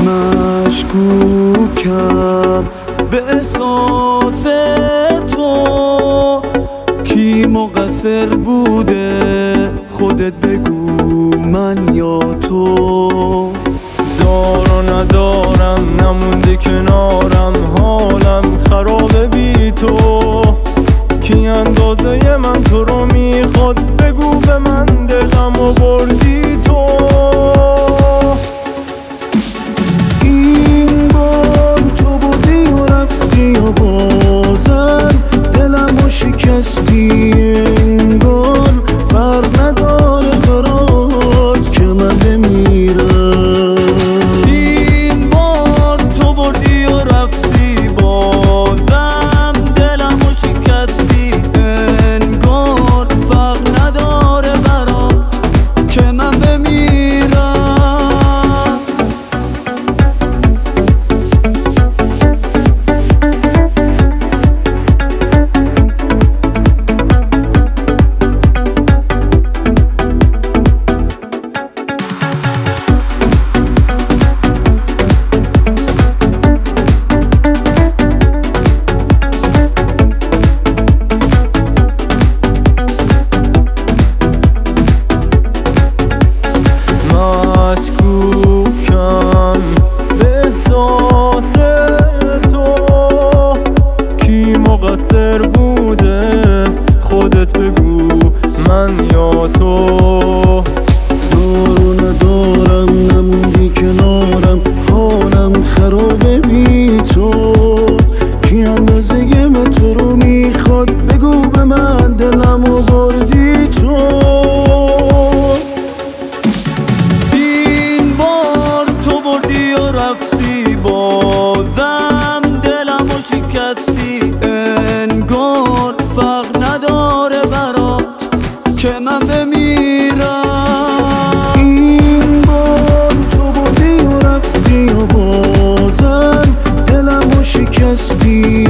مشکوکم به احساس تو، کی مقصر بوده خودت بگو، من یا تو؟ دار و ندارم نمونده کنارم، حالم خرابه بی تو. کی اندازه من تو رو میخواد بگو به من، دلم و بردی تو. این بار تو بودی و رفتی و بازم دلم و شکستی، انگار فرق نداره برات که من بمیرم. این بار تو بردی و رفتی بازم دلم و شکستی، انگار فرق نداره برات که من بمیرم. مشکوکم به احساس تو، کی مقصر بوده خودت بگو، من یا تو؟ دار و ندارم نموندی کنارم، حالم خرابه بی تو. کی اندازه من تو رو میخواد بگو به من، دلم و بردی تو. این بار تو بردی و رفتی بازم دلم و شکستی، انگار فرق نداره برات که من بمیرم. این بار تو بردی و رفتی و بازم دلم و شکستی،